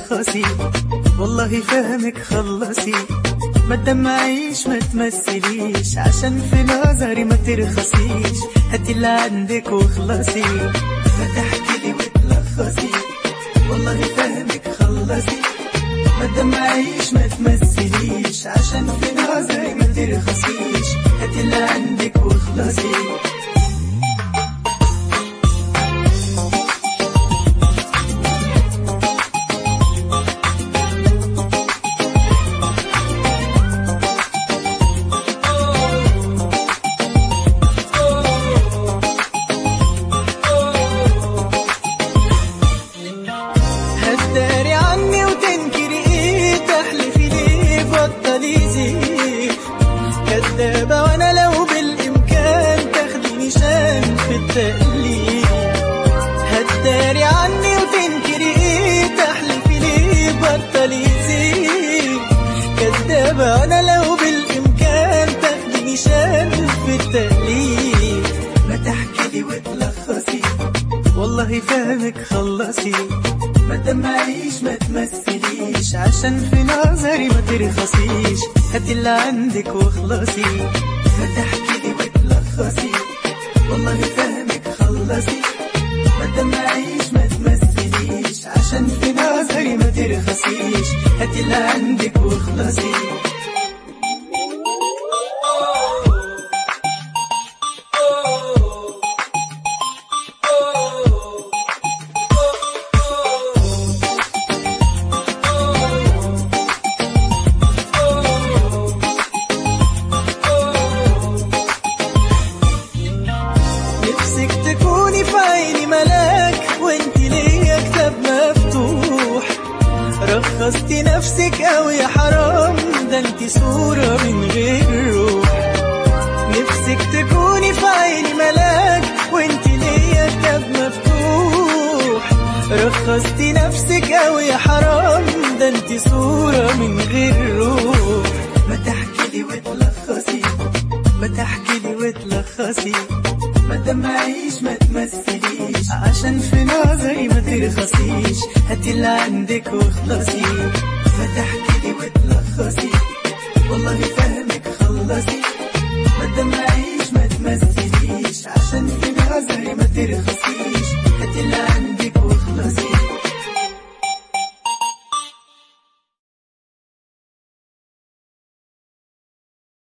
وتلخصي، والله فهمك خلصي، ما تدمعيش ما تمثليش، عشان في نظري ما ترخصيش، هاتي اللي عندك واخلصي، ما تحكيلي وتلخصي، والله فهمك خلصي، ما تدمعيش ما تمثليش، عشان في نظري ما ترخصيش، هاتي اللي عندك واخلصي. هتداري عني وتنكري ايه، تحلفي ليه بطلي زيف، كدابة وانا لو بالامكان تاخدي نشان في التقليد. هتداري عني وتنكري ايه، تحلفي ليه بطلي زيف، كدابة وانا لو بالامكان تاخدي نشان في التقليد. ما تحكيلي وتلخصي، والله فهمك خلصي، ما تدمعيش ما تمثليش، عشان في نظري ما ترخصيش، هاتي اللي عندك واخلصي. ما تحكيلي وتلخصي، والله فهمك خلصي، ما تدمعيش ما تمثليش، عشان في نظري ما ترخصيش، هاتي اللي عندك واخلصي. نفسك تكوني في عيني ملاك، وانت ليا كتاب مفتوح، رخصتي نفسك اوي يا حرام، ده انت صورة من غير روح. نفسك تكوني في عيني ملاك، وانت ليا كتاب مفتوح، رخصتي نفسك اوي يا حرام، ده انت صورة من غير روح. ما تحكيلي وتلخصي، ما تحكيلي وتلخصي، ما تدمعيش ما تمثليش، عشان في نظري ما ترخصيش، هاتي اللي عندك واخلصي. ما تحكيلي وتلخصي، والله